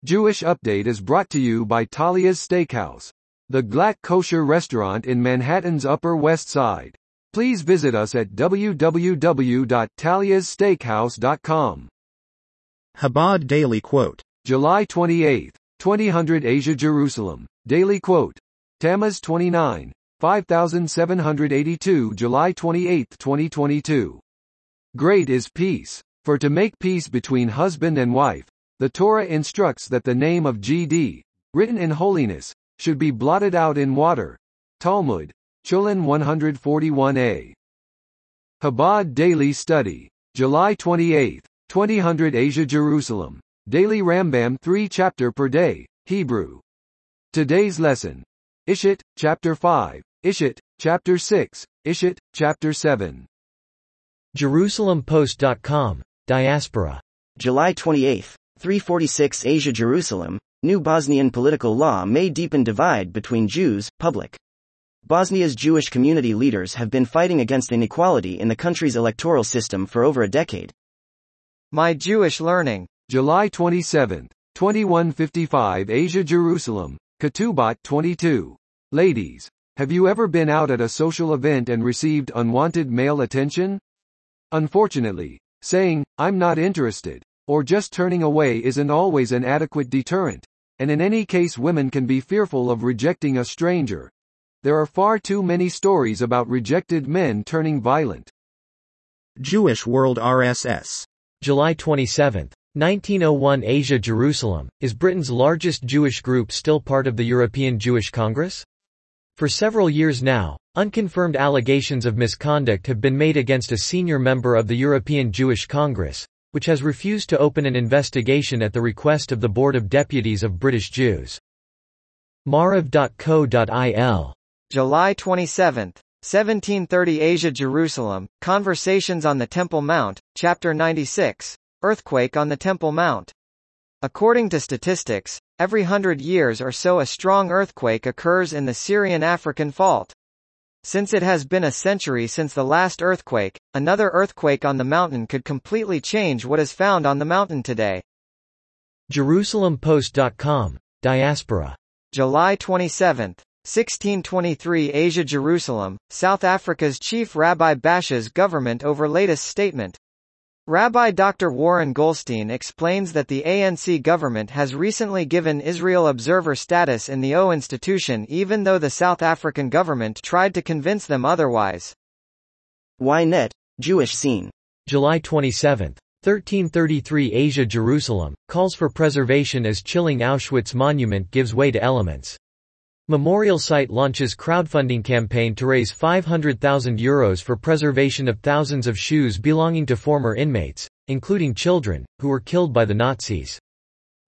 Jewish Update is brought to you by Talia's Steakhouse, the Glatt kosher restaurant in Manhattan's Upper West Side. Please visit us at www.taliassteakhouse.com. Chabad Daily Quote. July 28, 2000 Asia Jerusalem. Daily Quote. Tammuz 29, 5782 July 28, 2022. Great is peace. For to make peace between husband and wife, the Torah instructs that the name of GD, written in holiness, should be blotted out in water. Talmud, Chulin 141a. Chabad Daily Study. July 28, 2000 Asia Jerusalem. Daily Rambam 3 chapter per day, Hebrew. Today's lesson. Ishit, chapter 5, Ishit, chapter 6, Ishit, chapter 7. JerusalemPost.com, Diaspora. July 28, 346 Asia Jerusalem, new Bosnian political law may deepen divide between Jews, public. Bosnia's Jewish community leaders have been fighting against inequality in the country's electoral system for over a decade. My Jewish Learning. July 27, 2155 Asia Jerusalem, Ketubot 22. Ladies, have you ever been out at a social event and received unwanted male attention? Unfortunately, saying, "I'm not interested," or just turning away isn't always an adequate deterrent, and in any case women can be fearful of rejecting a stranger. There are far too many stories about rejected men turning violent. Jewish World RSS. July 27, 1901 Asia Jerusalem, is Britain's largest Jewish group still part of the European Jewish Congress? For several years now, unconfirmed allegations of misconduct have been made against a senior member of the European Jewish Congress, which has refused to open an investigation at the request of the Board of Deputies of British Jews. Maariv.co.il. July 27, 1730 Asia Jerusalem, Conversations on the Temple Mount, Chapter 96, Earthquake on the Temple Mount. According to statistics, every 100 years or so a strong earthquake occurs in the Syrian-African fault. Since it has been a century since the last earthquake, another earthquake on the mountain could completely change what is found on the mountain today. JerusalemPost.com, Diaspora. July 27, 1623 Asia Jerusalem, South Africa's Chief Rabbi bashes government over latest statement. Rabbi Dr. Warren Goldstein explains that the ANC government has recently given Israel observer status in the O institution even though the South African government tried to convince them otherwise. Ynet, Jewish Scene. July 27, 1333 Asia Jerusalem, calls for preservation as chilling Auschwitz monument gives way to elements. Memorial site launches crowdfunding campaign to raise €500,000 for preservation of thousands of shoes belonging to former inmates, including children, who were killed by the Nazis.